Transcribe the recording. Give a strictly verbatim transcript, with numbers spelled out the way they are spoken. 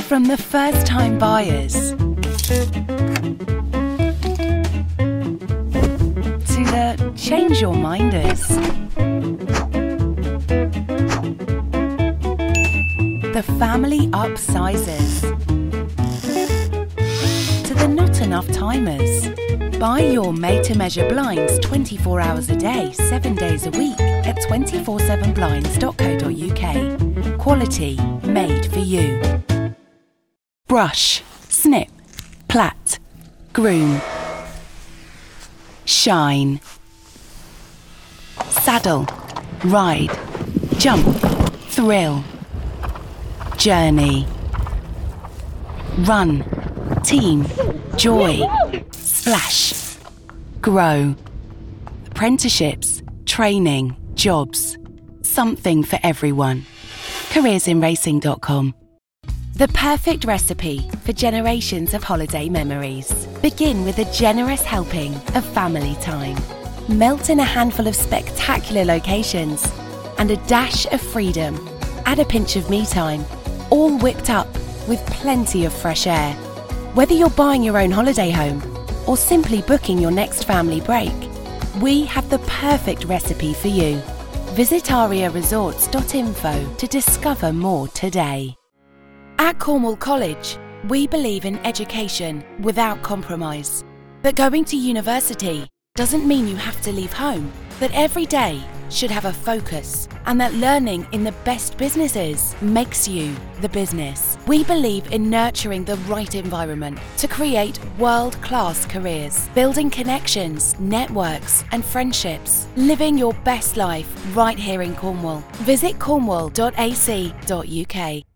From the first-time buyers to the change-your-minders, the family upsizers to the not-enough-timers. Buy your made-to-measure blinds twenty-four hours a day, seven days a week at two four seven blinds dot co dot U K. Quality made for you. Brush, snip, plait, groom, shine, saddle, ride, jump, thrill, journey, run, team, joy, splash, grow, apprenticeships, training, jobs, something for everyone. careers in racing dot com. The perfect recipe for generations of holiday memories. Begin with a generous helping of family time. Melt in a handful of spectacular locations and a dash of freedom. Add a pinch of me time, all whipped up with plenty of fresh air. Whether you're buying your own holiday home or simply booking your next family break, we have the perfect recipe for you. Visit aria resorts dot info to discover more today. At Cornwall College, we believe in education without compromise. But going to university doesn't mean you have to leave home. That every day should have a focus, and that learning in the best businesses makes you the business. We believe in nurturing the right environment to create world-class careers, building connections, networks and friendships, living your best life right here in Cornwall. Visit cornwall dot a c dot U K.